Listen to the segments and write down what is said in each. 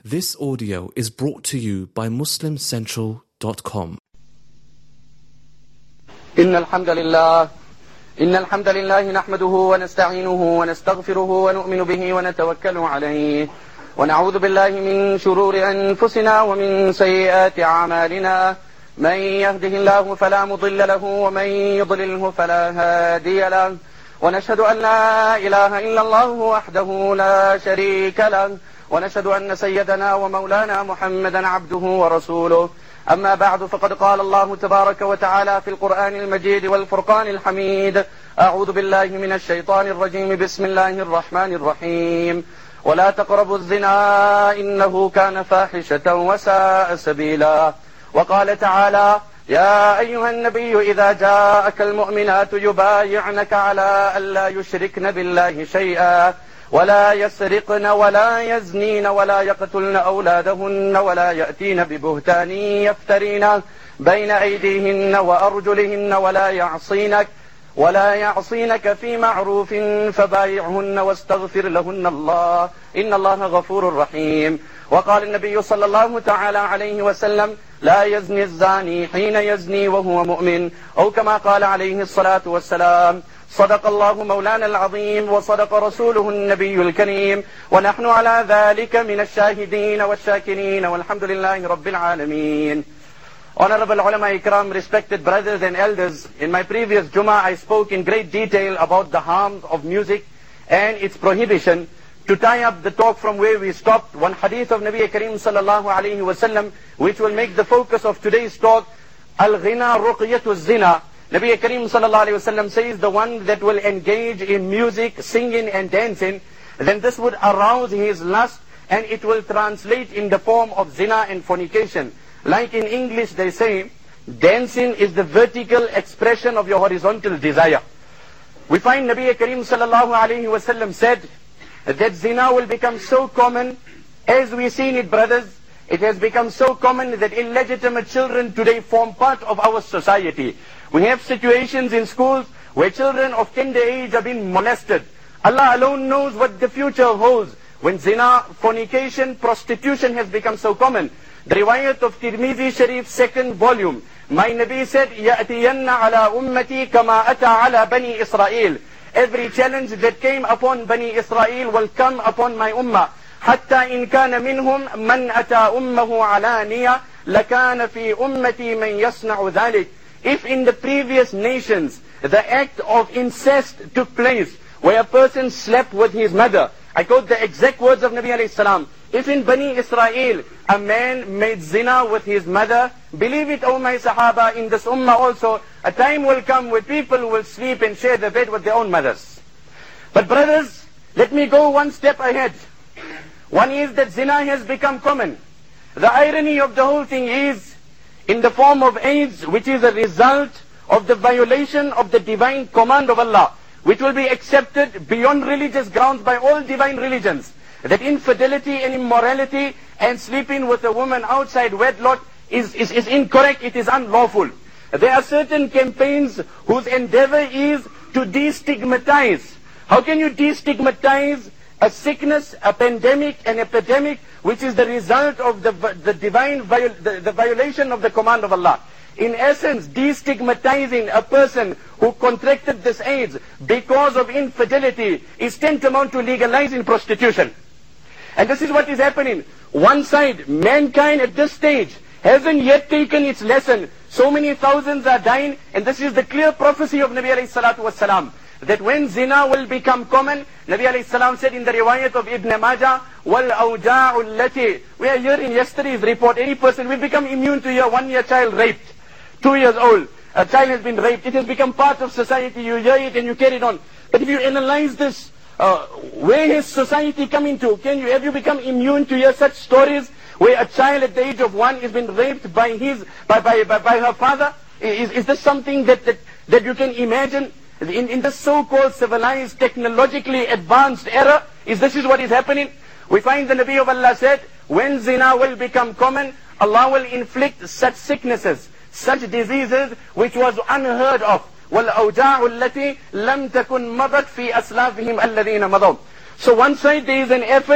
This audio is brought to you by MuslimCentral.com. إن الحمد لله نحمده ونستعينه ونستغفره ونؤمن به ونتوكل عليه ونعوذ بالله من شرور أنفسنا ومن سيئات أعمالنا من يهده الله فلا مضل له ومن يضلله فلا هادي له ونشهد أن لا إله إلا الله وحده لا شريك له ونشهد أن سيدنا ومولانا محمدا عبده ورسوله أما بعد فقد قال الله تبارك وتعالى في القرآن المجيد والفرقان الحميد أعوذ بالله من الشيطان الرجيم بسم الله الرحمن الرحيم ولا تقربوا الزنا إنه كان فاحشة وساء سبيلا وقال تعالى يا أيها النبي إذا جاءك المؤمنات يبايعنك على ألا يشركن بالله شيئا ولا يسرقن ولا يزنين ولا يقتلن أولادهن ولا يأتين ببهتان يفترين بين أيديهن وأرجلهن ولا يعصينك في معروف فبايعهن واستغفر لهن الله إن الله غفور رحيم وقال النبي صلى الله تعالى عليه وسلم لا يزني الزاني حين يزني وهو مؤمن أو كما قال عليه الصلاة والسلام صدق الله مولانا العظيم وصدق رسوله النبي الكريم ونحن على ذلك من الشاهدين والشاكرين والحمد لله رب العالمين. Honorable ulama ikram, respected brothers and elders, in my previous Jummah I spoke in great detail about the harms of music and its prohibition. To tie up the talk from where we stopped, one hadith of Nabi Kareem sallallahu alayhi wasallam, which will make the focus of today's talk, al-ghina ruqyatu zina. Nabi Kareem sallallahu alayhi wasallam says the one that will engage in music, singing and dancing, then this would arouse his lust and it will translate in the form of zina and fornication. Like in English they say, dancing is the vertical expression of your horizontal desire. We find Nabi Kareem sallallahu alayhi wasallam said that zina will become so common, as we seen it brothers, it has become so common that illegitimate children today form part of our society. We have situations in schools where children of tender age are being molested. Allah alone knows what the future holds when zina, fornication, prostitution has become so common. The riwayat of Tirmidhi Sharif, 2nd volume, my Nabi said, يَأْتِيَنَّ عَلَىٰ أُمَّتِي كَمَا أَتَى عَلَىٰ بَنِي إِسْرَائِيل. Every challenge that came upon Bani Israel will come upon my ummah. حتى إن كان منهم من أتى أمه علانية لكان في أمتي من يصنع ذلك. If in the previous nations the act of incest took place, where a person slept with his mother, I quote the exact words of Nabi alayhi salam, if in Bani Israel a man made zina with his mother, believe it, O my Sahaba, in this ummah also, a time will come where people will sleep and share the bed with their own mothers. But brothers, let me go one step ahead. One is that zina has become common. The irony of the whole thing is in the form of AIDS, which is a result of the violation of the divine command of Allah, which will be accepted beyond religious grounds by all divine religions, that infidelity and immorality and sleeping with a woman outside wedlock is incorrect, it is unlawful. There are certain campaigns whose endeavor is to destigmatize. How can you destigmatize a sickness, a pandemic, an epidemic, which is the result of the divine the violation of the command of Allah? In essence, destigmatizing a person who contracted this AIDS because of infidelity is tantamount to legalizing prostitution. And this is what is happening. One side, mankind at this stage hasn't yet taken its lesson. So many thousands are dying, and this is the clear prophecy of Nabi alayhi salatu wasalam, that when zina will become common, Nabi alayhi salam said in the riwayat of Ibn Majah, وَالْأَوْجَاعُ الَّتِي, we are hearing yesterday's report, any person will become immune to your 1-year child raped, 2 years old, a child has been raped, it has become part of society, you hear it and you carry it on. But if you analyze this, where has society come into? Have you become immune to hear such stories where a child at the age of 1 is been raped by her father? Is this something that you can imagine? In this so-called civilized, technologically advanced era, this is what is happening? We find the Nabi of Allah said, when zina will become common, Allah will inflict such sicknesses, such diseases which was unheard of. وَالْأَوْجَاعُ الَّتِي لَمْ تَكُنْ مَضَتْ فِي أَسْلَافِهِمْ الَّذِينَ مَضَوْا. So one side there is an effort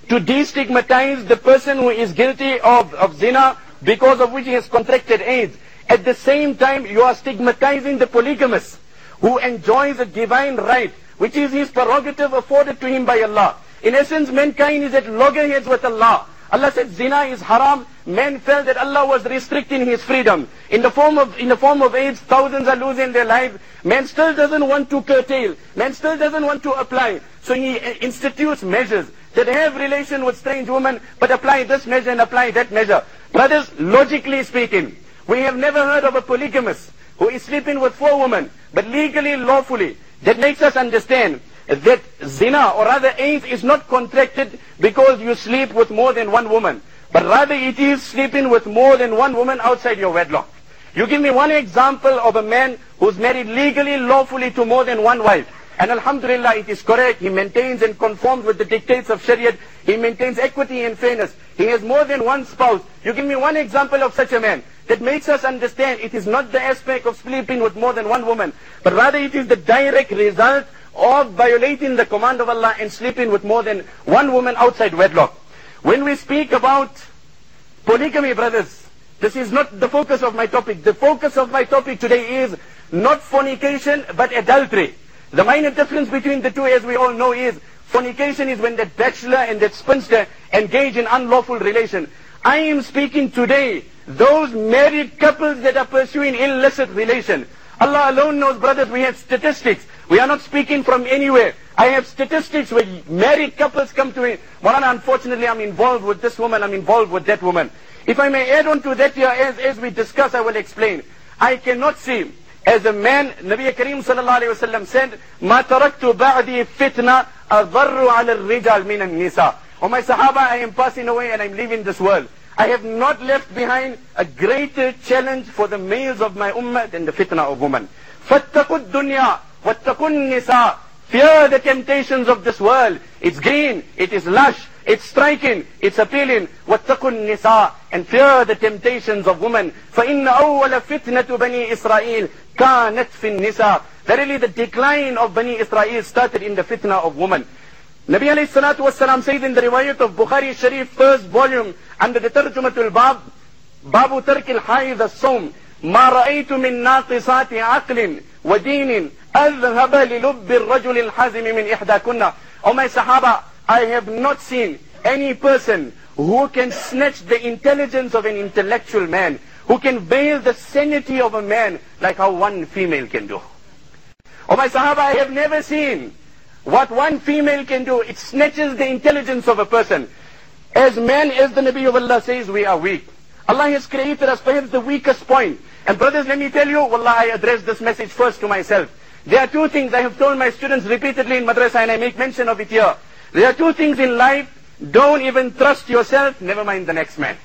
to destigmatize the person who is guilty of zina, because of which he has contracted AIDS. At the same time, you are stigmatizing the polygamist who enjoys a divine right, which is his prerogative afforded to him by Allah. In essence, mankind is at loggerheads with Allah. Allah said zina is haram. Men felt that Allah was restricting his freedom. In the form of AIDS, thousands are losing their lives. Man still doesn't want to curtail. Man still doesn't want to apply. So he institutes measures that have relation with strange women, but apply this measure and apply that measure. Brothers, logically speaking, we have never heard of a polygamist who is sleeping with 4 women, but legally, lawfully. That makes us understand that zina, or rather AIDS, is not contracted because you sleep with more than 1 woman, but rather it is sleeping with more than 1 woman outside your wedlock. You give me one example of a man who's married legally, lawfully to more than 1 wife. And alhamdulillah, it is correct. He maintains and conforms with the dictates of Shariat. He maintains equity and fairness. He has more than 1 spouse. You give me one example of such a man. That makes us understand it is not the aspect of sleeping with more than 1 woman, but rather it is the direct result of violating the command of Allah and sleeping with more than 1 woman outside wedlock. When we speak about polygamy, brothers, this is not the focus of my topic. The focus of my topic today is not fornication, but adultery. The minor difference between the two, as we all know, is fornication is when that bachelor and that spinster engage in unlawful relation. I am speaking today those married couples that are pursuing illicit relation. Allah alone knows, brothers, we have statistics. We are not speaking from anywhere. I have statistics where married couples come to me. Maulana, unfortunately, I'm involved with this woman, I'm involved with that woman. If I may add on to that here, as we discuss, I will explain. I cannot see, as a man, Nabi Kareem sallallahu alayhi wa sallam said, مَا تَرَكْتُ بَعْدِي فِتْنَةً أَضَرُّ عَلَى الرِّجَالِ مِنَ النِّسَاءِ. O my Sahaba, I am passing away and I'm leaving this world. I have not left behind a greater challenge for the males of my ummah than the fitna of women. فَاتَّقُوا الدُّنْيَا وَاتَّقُوا النِّسَاءِ. Fear the temptations of this world. It's green, it is lush, it's striking, it's appealing. وَاتَّقُوا النِّسَاءِ. And fear the temptations of women. فَإِنَّ أَوَّلَ فِتْنَةُ بَنِي إِسْرَائِيلِ كَانَتْ فِي النِّسَاءِ. Verily the decline of Bani Israel started in the fitna of women. Nabi alayhi salatu wasalam says in the riwayat of Bukhari Sharif, first volume, under the Tarjumatul Bab, Babu Tarkil Haid as-Sawm, Ma ra'aytu min naqisati aqlin wa dinin adhhaba li lubbi ar-rajul al-hazim min ihdakunna. O my Sahaba, I have not seen any person who can snatch the intelligence of an intellectual man, who can veil the sanity of a man like how one female can do. O my Sahaba, I have never seen what one female can do. It snatches the intelligence of a person. As man, as the Nabi of Allah says, we are weak. Allah has created us perhaps the weakest point. And brothers, let me tell you, wallah, I address this message first to myself. There are 2 things I have told my students repeatedly in madrasa, and I make mention of it here. There are 2 things in life. Don't even trust yourself, never mind the next man.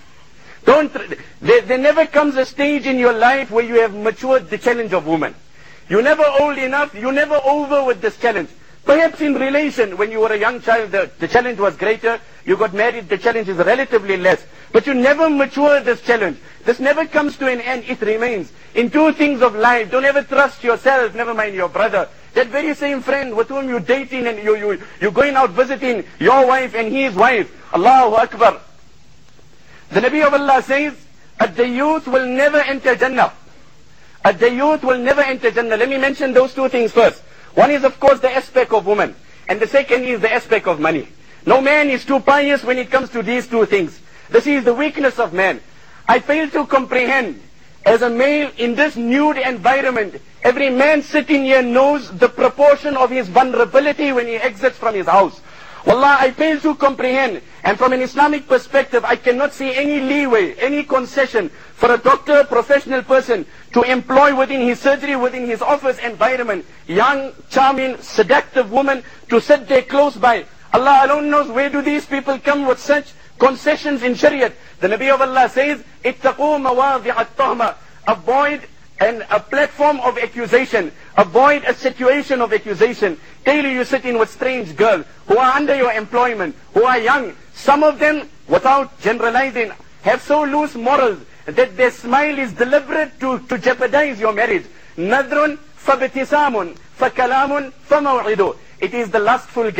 There never comes a stage in your life where you have matured the challenge of woman. You're never old enough, you're never over with this challenge. Perhaps in relation, when you were a young child, the challenge was greater. You got married, the challenge is relatively less. But you never mature this challenge. This never comes to an end, it remains. In 2 things of life, don't ever trust yourself, never mind your brother. That very same friend with whom you're dating and you're going out visiting your wife and his wife. Allahu Akbar. The Nabi of Allah says, the youth will never enter Jannah. The youth will never enter Jannah. Let me mention those 2 things first. One is, of course, the aspect of woman. And the second is the aspect of money. No man is too pious when it comes to these 2 things. This is the weakness of man. I fail to comprehend, as a male in this nude environment, every man sitting here knows the proportion of his vulnerability when he exits from his house. Wallah, I fail to comprehend. And from an Islamic perspective, I cannot see any leeway, any concession for a doctor, professional person to employ within his surgery, within his office environment, young, charming, seductive woman to sit there close by. Allah alone knows where do these people come with such concessions in Shariat. The Nabi of Allah says, ittaqoo mawadhi' at-tahma. Avoid a platform of accusation. Avoid a situation of accusation. Daily you sit in with strange girls who are under your employment, who are young. Some of them, without generalizing, have so loose morals that their smile is deliberate to jeopardize your marriage. Nadrun fabtisamun fakalamun famaw'idu. It is the lustful gaze,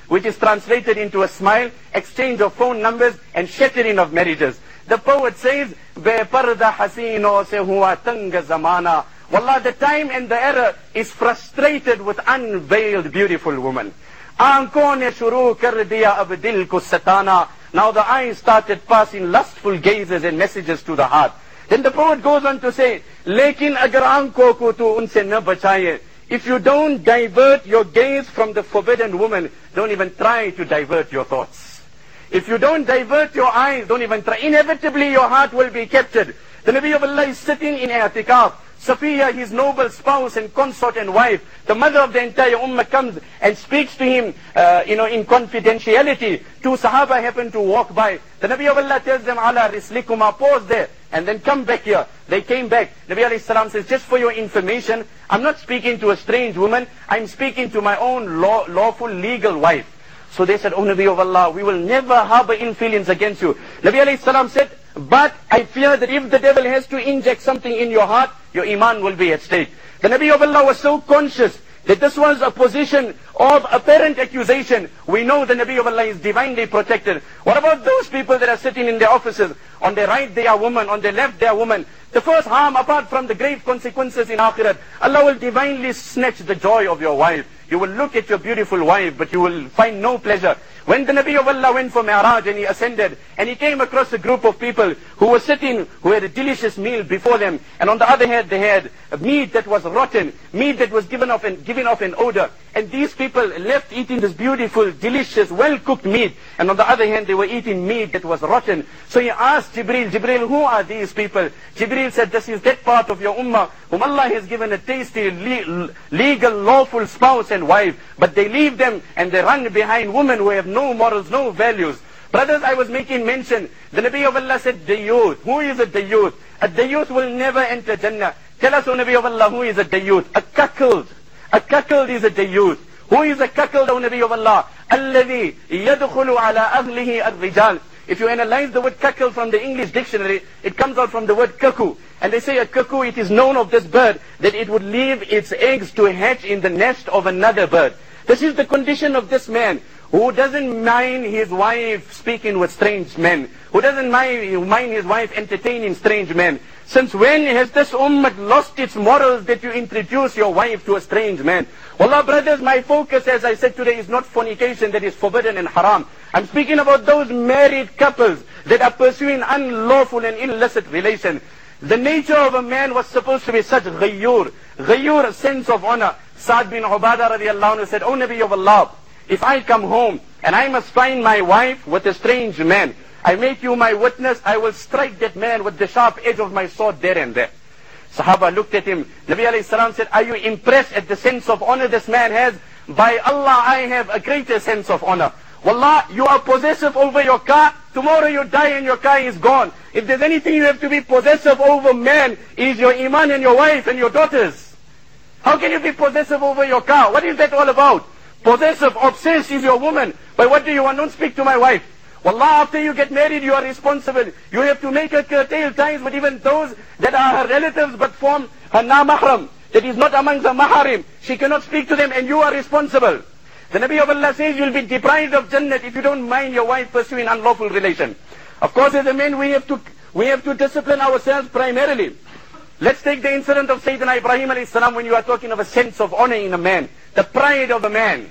which is translated into a smile, exchange of phone numbers, and shattering of marriages. The poet says, "Be parda hasino se hua tang zamana." Wallah, the time and the era is frustrated with unveiled beautiful women. Aankhon ne shuru kar diya ab dil ko satana. Now the eyes started passing lustful gazes and messages to the heart. Then the poet goes on to say, "Lekin agar aankhon ko tu unse na bachaye." If you don't divert your gaze from the forbidden woman, don't even try to divert your thoughts. If you don't divert your eyes, don't even try. Inevitably your heart will be captured. The Nabi of Allah is sitting in i'tikaf. Safiya, his noble spouse and consort and wife, the mother of the entire ummah, comes and speaks to him, in confidentiality. Two Sahaba happen to walk by. The Nabi of Allah tells them, "Ala rislikuma," pause there, and then come back here. They came back. Nabi alayhi salam says, "Just for your information, I'm not speaking to a strange woman. I'm speaking to my own lawful legal wife." So they said, "Oh Nabi of Allah, we will never harbor ill feelings against you." Nabi alayhi salam said, "But I fear that if the devil has to inject something in your heart, your iman will be at stake." The Nabi of Allah was so conscious that this was a position of apparent accusation. We know the Nabi of Allah is divinely protected. What about those people that are sitting in their offices? On their right they are women, on their left they are women. The first harm, apart from the grave consequences in Akhirat, Allah will divinely snatch the joy of your wife. You will look at your beautiful wife, but you will find no pleasure. When the Nabi of Allah went for Mi'raj and he ascended, and he came across a group of people who were sitting, who had a delicious meal before them, and on the other hand they had meat that was rotten, meat that was given off an odor. And these people left eating this beautiful, delicious, well-cooked meat, and on the other hand they were eating meat that was rotten. So he asked Jibreel, "Who are these people?" Jibreel said, "This is that part of your ummah whom Allah has given a tasty, legal, lawful spouse and wife, but they leave them and they run behind women who have no morals, no values." Brothers, I was making mention, the Nabi of Allah said, Dayyuth. Who is a Dayyuth? A Dayyuth will never enter Jannah. Tell us, O Nabi of Allah, who is a Dayyuth? A cuckold. A cuckold is a Dayyuth. Who is a cuckold, O Nabi of Allah? Alladhi yadkhulu ala ahlihi ar-rijal. If you analyze the word cuckold from the English dictionary, it comes out from the word cuckoo. And they say a cuckoo, it is known of this bird that it would leave its eggs to hatch in the nest of another bird. This is the condition of this man who doesn't mind his wife speaking with strange men, who doesn't mind his wife entertaining strange men. Since when has this ummah lost its morals that you introduce your wife to a strange man? Wallah, brothers, my focus, as I said today, is not fornication that is forbidden and haram. I'm speaking about those married couples that are pursuing unlawful and illicit relations. The nature of a man was supposed to be such ghayyur, a sense of honor. Sa'd bin Ubadah radiallahu anhu said, "O Nabi of Allah, if I come home and I must find my wife with a strange man, I make you my witness, I will strike that man with the sharp edge of my sword there and there." Sahaba looked at him. Nabi alayhi salam said, "Are you impressed at the sense of honor this man has? By Allah, I have a greater sense of honor. Wallah, you are possessive over your car. Tomorrow you die and your car is gone. If there's anything you have to be possessive over, man, is your iman and your wife and your daughters. How can you be possessive over your car? What is that all about? Possessive, obsessed is your woman. But what do you want? Don't speak to my wife. Wallah, after you get married, you are responsible. You have to make her curtail ties with even those that are her relatives but form her na-mahram, that is not amongst the maharim. She cannot speak to them and you are responsible. The Nabi of Allah says you'll be deprived of Jannah if you don't mind your wife pursuing unlawful relation. Of course, as a man, we have to discipline ourselves primarily. Let's take the incident of Sayyidina Ibrahim alayhi salam when you are talking of a sense of honor in a man. The pride of a man.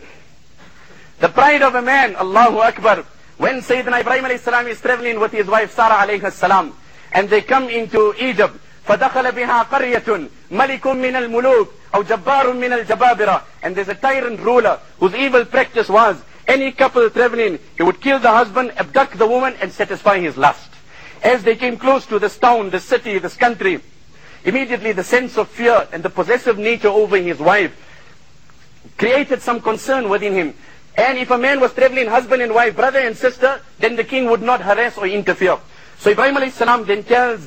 The pride of a man, Allahu Akbar. When Sayyidina Ibrahim alayhi salam is traveling with his wife Sarah alayhi salam, and they come into Egypt, فَدَخَلَ بِهَا قَرْيَةٌ مَلِكٌ مِّنَ الْمُلُوكِ أَوْ جَبَّارٌ مِّنَ الْجَبَابِرَةِ. And there's a tyrant ruler whose evil practice was, any couple traveling, he would kill the husband, abduct the woman, and satisfy his lust. As they came close to this town, this city, this country, immediately the sense of fear and the possessive nature over his wife created some concern within him. And if a man was traveling husband and wife, brother and sister, then the king would not harass or interfere. So Ibrahim alayhi salam then tells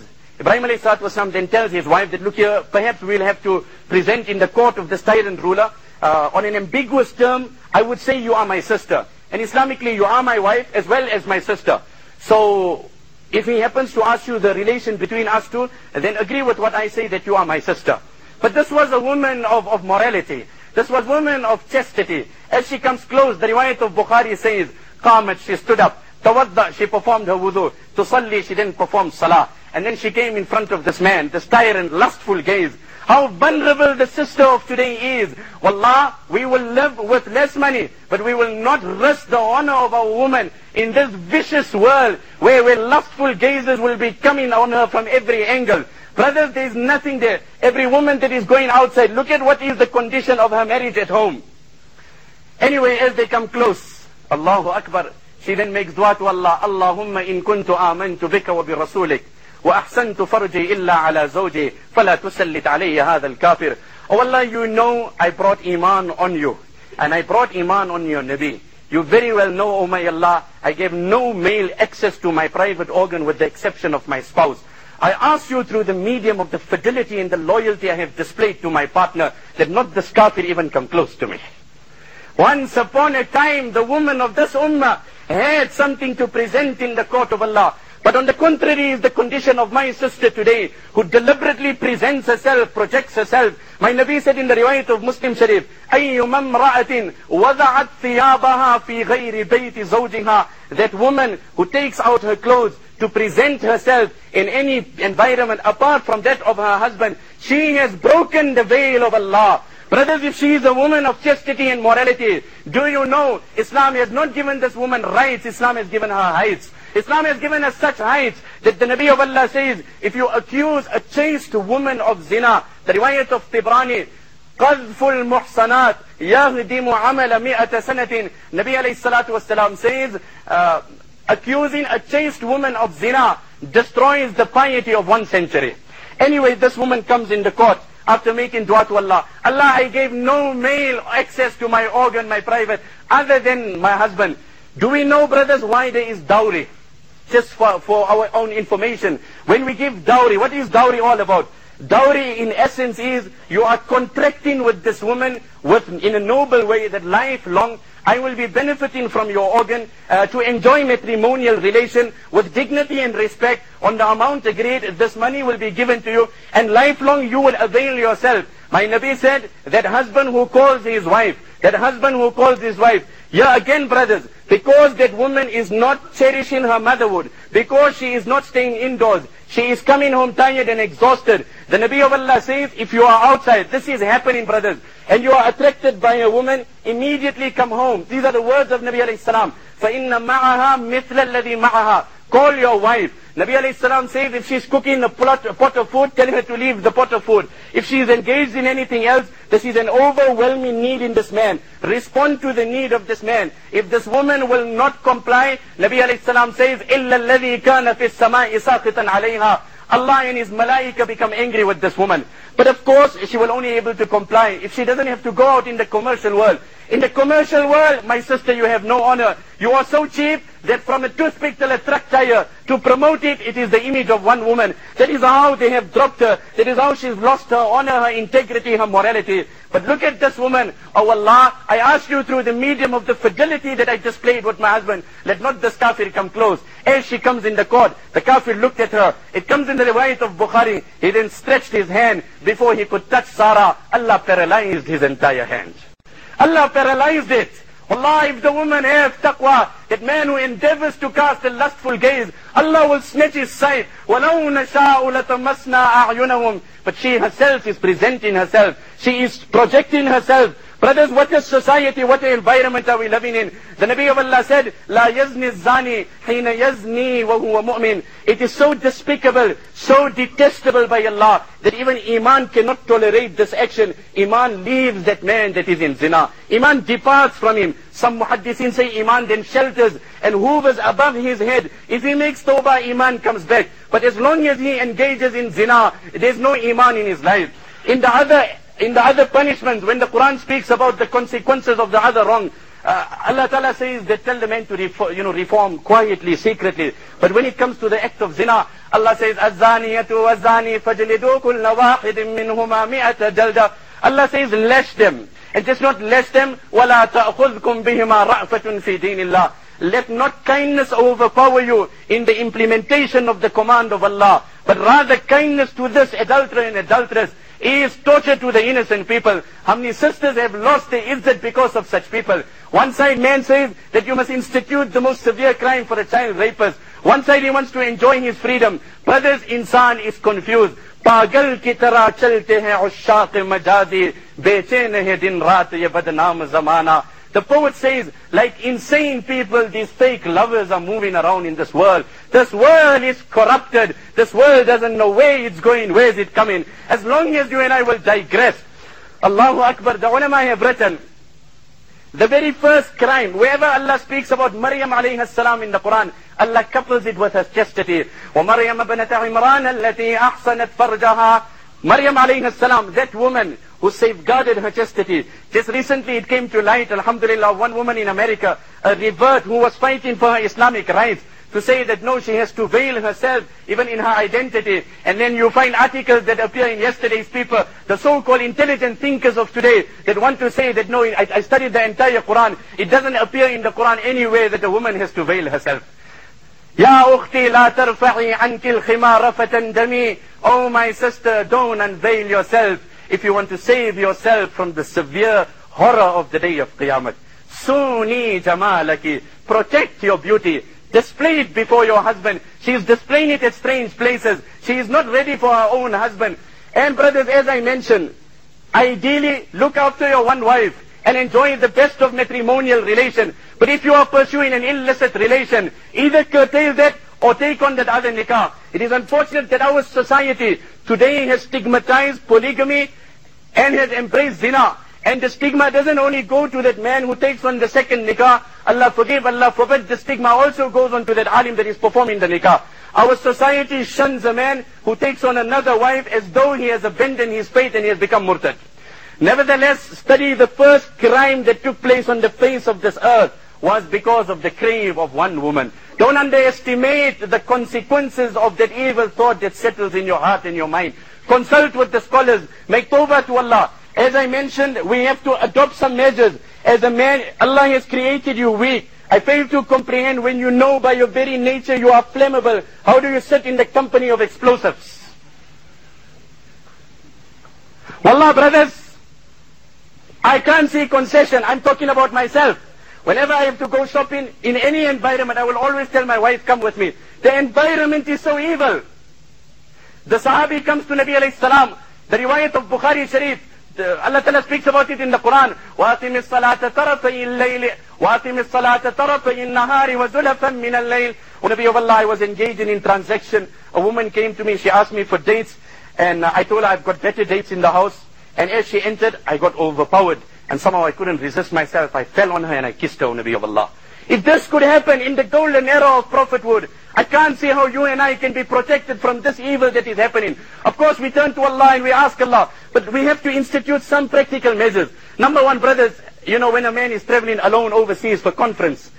his wife that, look here, perhaps we'll have to present in the court of this tyrant ruler, on an ambiguous term, I would say you are my sister. And Islamically, you are my wife as well as my sister. So if he happens to ask you the relation between us two, then agree with what I say that you are my sister. But this was a woman of morality. This was woman of chastity. As she comes close, the riwayat of Bukhari says, qamat, she stood up. Tawadda, she performed her wudu. Tusalli, she didn't perform salah. And then she came in front of this man, this tyrant, lustful gaze. How vulnerable the sister of today is. Wallah, we will live with less money, but we will not risk the honor of a woman in this vicious world where lustful gazes will be coming on her from every angle. Brothers, there is nothing there. Every woman that is going outside, look at what is the condition of her marriage at home. Anyway, as they come close, Allahu Akbar, she then makes dua to Allah, Allahumma in kuntu amantu bika wa bi rasulik. وأحسنت فرجي إلا على زوجي فلا تسلط علي هذا الكافر. Oh Allah, you know I brought iman on you, and I brought iman on your Nabi. You very well know, oh my Allah, I gave no male access to my private organ with the exception of my spouse. I ask you through the medium of the fidelity and the loyalty I have displayed to my partner, that not this kafir even come close to me. Once upon a time, the woman of this ummah had something to present in the court of Allah. But on the contrary is the condition of my sister today, who deliberately presents herself, projects herself. My Nabi said in the riwayat of Muslim Sharif, أَيُّمَا امْرَأَةٍ وَضَعَتْ ثِيَابَهَا فِي غَيْرِ بَيْتِ زَوْجِهَا. That woman who takes out her clothes to present herself in any environment apart from that of her husband, she has broken the veil of Allah. Brothers, if she is a woman of chastity and morality, do you know Islam has not given this woman rights, Islam has given her heights. Islam has given us such heights that the Nabi of Allah says, if you accuse a chaste woman of zina, the riwayat of Tibrani, قَذْفُ الْمُحْصَنَاتِ يَهْدِمُ عَمَلَ مِئَةَ سَنَةٍ. Nabi alayhi salatu wasalam says, accusing a chaste woman of zina destroys the piety of 1 century. Anyway, this woman comes in the court after making dua to Allah. Allah, I gave no male access to my organ, my private, other than my husband. Do we know, brothers, why there is dowry? Just for our own information. When we give dowry, what is dowry all about? Dowry in essence is you are contracting with this woman in a noble way that lifelong I will be benefiting from your organ to enjoy matrimonial relation with dignity and respect. On the amount agreed, this money will be given to you, and lifelong you will avail yourself. My Nabi said that husband who calls his wife, here again, brothers, because that woman is not cherishing her motherhood, because she is not staying indoors, she is coming home tired and exhausted. The Nabi of Allah says, if you are outside, this is happening, brothers, and you are attracted by a woman, immediately come home. These are the words of Nabi alayhi salam. فَإِنَّ مَعَهَا مِثْلَ الَّذِي مَعَهَا. Call your wife. Nabi alayhi salam says, if she's cooking a pot of food, tell her to leave the pot of food. If she is engaged in anything else, this is an overwhelming need in this man. Respond to the need of this man. If this woman will not comply, Nabi alayhi salam says, إِلَّا الَّذِي كَانَ فِي السَّمَاءِ سَاقِطًا عَلَيْهَا. Allah and His malaika become angry with this woman. But of course, she will only be able to comply if she doesn't have to go out in the commercial world. In the commercial world, my sister, you have no honor. You are so cheap that from a toothpick till a truck tire, to promote it, it is the image of one woman. That is how they have dropped her. That is how she's lost her honor, her integrity, her morality. But look at this woman. Oh Allah, I ask you through the medium of the fidelity that I displayed with my husband, let not this kafir come close. As she comes in the court, the kafir looked at her. It comes in the riwayat of Bukhari. He then stretched his hand before he could touch Sarah. Allah paralyzed his entire hand. Allah paralyzed it. Allah, if the woman has taqwa, that man who endeavors to cast a lustful gaze, Allah will snatch his sight. وَلَوْ نَشَاءُ لَتَمَسْنَا أَعْيُنَهُمْ. But she herself is presenting herself. She is projecting herself. Brothers, what a society, what an environment are we living in? The Nabi of Allah said, لَا يَزْنِ الزَّانِي حِينَ يَزْنِي وَهُوَ مُؤْمِنٌ. It is so despicable, so detestable by Allah, that even Iman cannot tolerate this action. Iman leaves that man that is in zina. Iman departs from him. Some muhaddithin say Iman then shelters and hovers above his head. If he makes tawbah, Iman comes back. But as long as he engages in zina, there's no Iman in his life. In the other punishments, when the Quran speaks about the consequences of the other wrong, Allah Ta'ala says that tell the man to reform quietly, secretly. But when it comes to the act of zina, Allah says, الزَّانِيَةُ وَالزَّانِي فَجْلِدُوا كُلَّ وَاحِدٍ مِّنْهُمَا مِئَةَ جَلْدَةٍ. Allah says, lash them. And just not lash them, وَلَا تَأْخُذْكُمْ بِهِمَا رَأْفَةٌ فِي دِينِ اللَّهِ. Let not kindness overpower you in the implementation of the command of Allah, but rather kindness to this adulterer and adulteress. is torture to the innocent people. How many sisters have lost their izzat because of such people? One side man says that you must institute the most severe crime for a child rapist. One side he wants to enjoy his freedom. Brothers, insan is confused. पागल की तरह चलते हैं उश्शाक़ मजादी बेचैन है दिन रात ये बदनाम ज़माना. The poet says, like insane people, these fake lovers are moving around in this world. This world is corrupted. This world doesn't know where it's going, where is it coming. As long as you and I will digress. Allahu Akbar, the ulama have written, the very first crime, wherever Allah speaks about Maryam alayhi salam in the Quran, Allah couples it with her chastity. وَمَرْيَمَ بَنَتَ عِمْرَانَ الَّتِي أَحْصَنَتْ فَرْجَهَا. Maryam alayhi salam, that woman who safeguarded her chastity. Just recently it came to light, alhamdulillah, one woman in America, a revert who was fighting for her Islamic rights, to say that no, she has to veil herself even in her identity. And then you find articles that appear in yesterday's paper, the so-called intelligent thinkers of today that want to say that no, I studied the entire Quran. It doesn't appear in the Quran anywhere that a woman has to veil herself. Ya ukhti la tarfa'i anki al-khimara fatandami. Oh my sister, don't unveil yourself if you want to save yourself from the severe horror of the day of Qiyamah. Suni jamalaki. Protect your beauty. Display it before your husband. She is displaying it at strange places. She is not ready for her own husband. And brothers, as I mentioned, ideally look after your one wife and enjoy the best of matrimonial relation. But if you are pursuing an illicit relation, either curtail that or take on that other nikah. It is unfortunate that our society today has stigmatized polygamy and has embraced zina. And the stigma doesn't only go to that man who takes on the second nikah. Allah forgive, Allah forbid. The stigma also goes on to that alim that is performing the nikah. Our society shuns a man who takes on another wife as though he has abandoned his faith and he has become murtad. Nevertheless, study the first crime that took place on the face of this earth was because of the crave of one woman. Don't underestimate the consequences of that evil thought that settles in your heart and your mind. Consult with the scholars. Make tawbah to Allah. As I mentioned, we have to adopt some measures. As a man, Allah has created you weak. I fail to comprehend when you know by your very nature you are flammable. How do you sit in the company of explosives? Wallah, brothers, I can't see concession. I'm talking about myself. Whenever I have to go shopping in any environment, I will always tell my wife, come with me. The environment is so evil. The Sahabi comes to Nabi alayhi salam. The riwayat of Bukhari Sharif, Allah Ta'ala speaks about it in the Quran. وَأَقِمِ الصَّلَاةَ طَرَفَيِ اللَّيْلِ وَأَقِمِ الصَّلَاةَ طَرَفَيِ النَّهَارِ وَزُلَفًا مِنَ اللَّيْلِ. O Nabi of Allah, I was engaging in transaction. A woman came to me, she asked me for dates, and I told her I've got better dates in the house. And as she entered, I got overpowered. And somehow I couldn't resist myself. I fell on her and I kissed her, O Nabi of Allah. If this could happen in the golden era of prophethood, I can't see how you and I can be protected from this evil that is happening. Of course, we turn to Allah and we ask Allah, but we have to institute some practical measures. Number one, brothers, you know, when a man is traveling alone overseas for conference,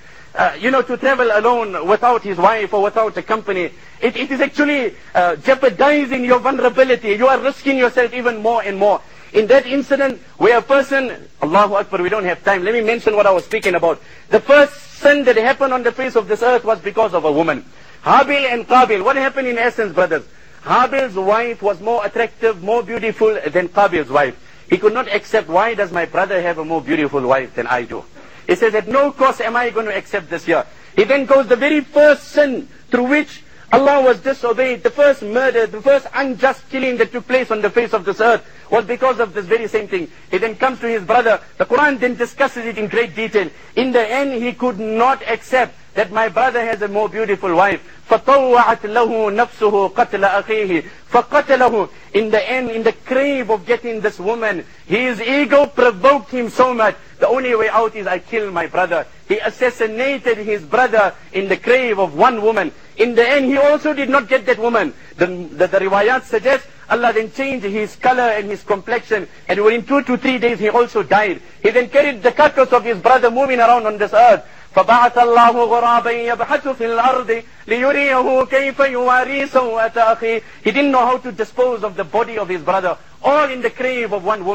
to travel alone without his wife or without a company, it is actually jeopardizing your vulnerability. You are risking yourself even more and more. In that incident where a person, Allahu Akbar, we don't have time. Let me mention what I was speaking about. The first sin that happened on the face of this earth was because of a woman. Habil and Qabil. What happened in essence, brothers? Habil's wife was more attractive, more beautiful than Qabil's wife. He could not accept, why does my brother have a more beautiful wife than I do? He says, at no cost am I going to accept this here. He then goes, the very first sin through which Allah was disobeyed, the first murder, the first unjust killing that took place on the face of this earth was because of this very same thing. He then comes to his brother. The Quran then discusses it in great detail. In the end, he could not accept that my brother has a more beautiful wife. فَطَوَّعَتْ لَهُ نَفْسُهُ قَتْلَ أَخِيهِ فَقَتَلَهُ. In the end, in the crave of getting this woman, his ego provoked him so much. The only way out is I kill my brother. He assassinated his brother in the crave of one woman. In the end, he also did not get that woman. The riwayat suggests Allah then changed his color and his complexion, and within 2 to 3 days he also died. He then carried the carcass of his brother moving around on this earth. فَبَعَثَ اللَّهُ غُرَابًا يَبْحَثُ فِي الْأَرْضِ لِيُرِيَهُ كَيْفَ يُوَارِي سَوْءَةَ أَخِيهِ. He didn't know how to dispose of the body of his brother, all in the crave of one woman.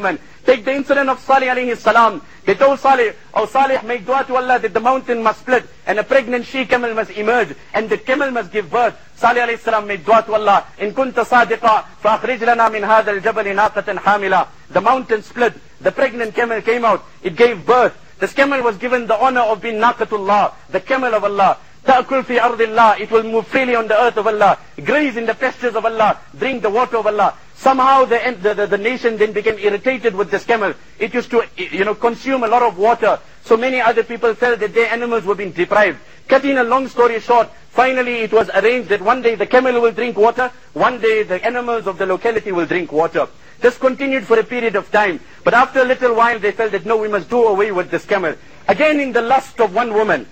Take the incident of Salih alayhi salam. They told Salih, "Oh Salih, make dua to Allah that the mountain must split and a pregnant she-camel must emerge and the camel must give birth." Salih alayhi salam made dua to Allah, "In kunta sadiqa, fa'akhrij lana min hadha al-jabal naqatan hamila." The mountain split, the pregnant camel came out, it gave birth. This camel was given the honor of being naqatullah, the camel of Allah. Ta'kul fi ardillah, it will move freely on the earth of Allah, graze in the pastures of Allah, drink the water of Allah. Somehow the nation then became irritated with this camel. It used to, consume a lot of water. So many other people felt that their animals were being deprived. Cutting a long story short, finally it was arranged that one day the camel will drink water, one day the animals of the locality will drink water. This continued for a period of time. But after a little while they felt that no, we must do away with this camel. Again in the lust of one woman,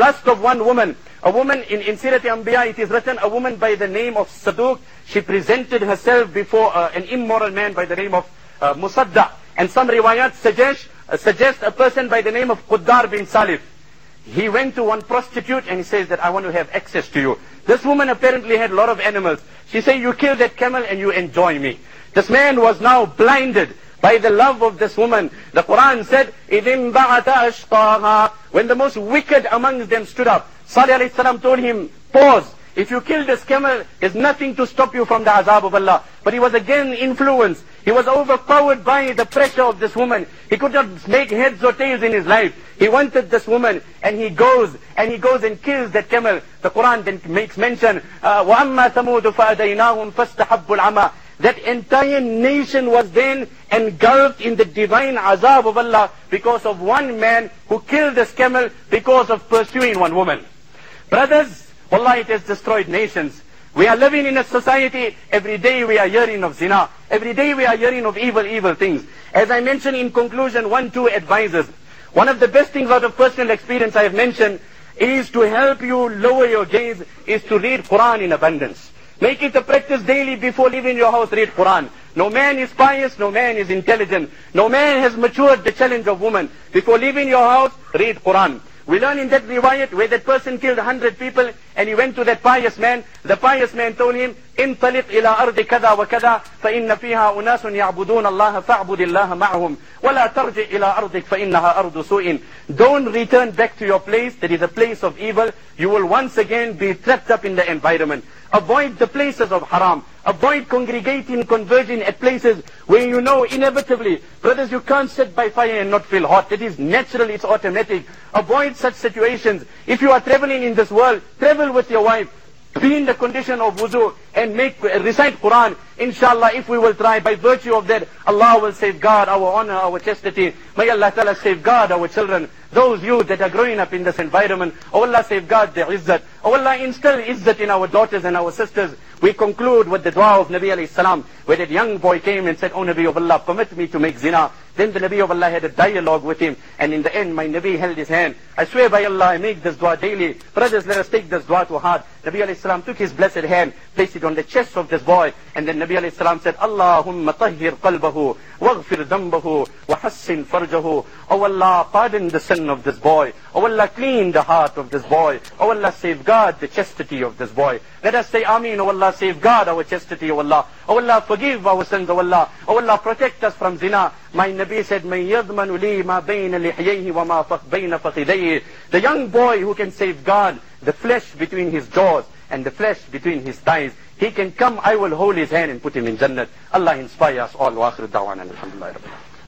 a woman in Sirat Anbiya, it is written, a woman by the name of Saduq, she presented herself before an immoral man by the name of Musadda. And some riwayat suggest a person by the name of Quddar bin Salif. He went to one prostitute and he says that I want to have access to you. This woman apparently had a lot of animals. She said, you kill that camel and you enjoy me. This man was now blinded by the love of this woman. The Quran said, إِذٍ بَعَثَ أَشْقَاهَا. When the most wicked amongst them stood up, Salih alayhi salam told him, pause. If you kill this camel, there's nothing to stop you from the azab of Allah. But he was again influenced. He was overpowered by the pressure of this woman. He could not make heads or tails in his life. He wanted this woman, and he goes and kills that camel. The Quran then makes mention, وَأَمَّا ثَمُودُ فَأَدَيْنَاهُمْ فَاسْتَحَبُّ الْعَمَى. That entire nation was then engulfed in the divine azab of Allah because of one man who killed this camel because of pursuing one woman. Brothers, wallahi, it has destroyed nations. We are living in a society, every day we are hearing of zina. Every day we are hearing of evil things. As I mentioned in conclusion, 2 advices. One of the best things out of personal experience I have mentioned is to help you lower your gaze, is to read Quran in abundance. Make it a practice daily before leaving your house, read Quran. No man is pious, no man is intelligent. No man has matured the challenge of woman. Before leaving your house, read Quran. We learn in that riwayat where that person killed 100 people and he went to that pious man. The pious man told him, انطلق إلى أرض كذا وكذا فإن فيها أناس يعبدون الله فاعبد الله معهم ولا ترجع إلى أرضك فإنها أرض سوء. Don't return back to your place. That is a place of evil. You will once again be trapped up in the environment. Avoid the places of haram. Avoid congregating, converging at places where you know inevitably, brothers, you can't sit by fire and not feel hot. It is natural, it's automatic. Avoid such situations. If you are traveling in this world, travel with your wife. Be in the condition of wuzu and recite Quran. Inshallah, if we will try, by virtue of that, Allah will safeguard our honor, our chastity. May Allah Ta'ala safeguard our children. Those youth that are growing up in this environment, oh Allah, safeguard their izzat. Oh Allah, instill izzat in our daughters and our sisters. We conclude with the dua of Nabi alayhi salam, where that young boy came and said, oh Nabi of Allah, permit me to make zina. Then the Nabi of Allah had a dialogue with him, and in the end, my Nabi held his hand. I swear by Allah, I make this dua daily. Brothers, let us take this dua to heart. Nabi alayhi salam took his blessed hand, placed it on the chest of this boy, and then Nabi alayhi salam said, Allahumma tahhir qalbahu, waghfir dhanbahu, wa hassin farjahu. Oh Allah, pardon the sin of this boy. Oh Allah, clean the heart of this boy. Oh Allah, safeguard the chastity of this boy. Let us say Ameen. Oh Allah, safeguard our chastity, oh Allah. Oh Allah, forgive our sins, oh Allah. Oh Allah, protect us from zina. My Nabi said, Man yadmanu li ma bayna lihyayhi wa ma bayna fakhidayhi. The young boy who can safeguard the flesh between his jaws and the flesh between his thighs, he can come, I will hold his hand and put him in Jannat. Allah inspire us all. Wa akhiru da'wana alhamdulillah.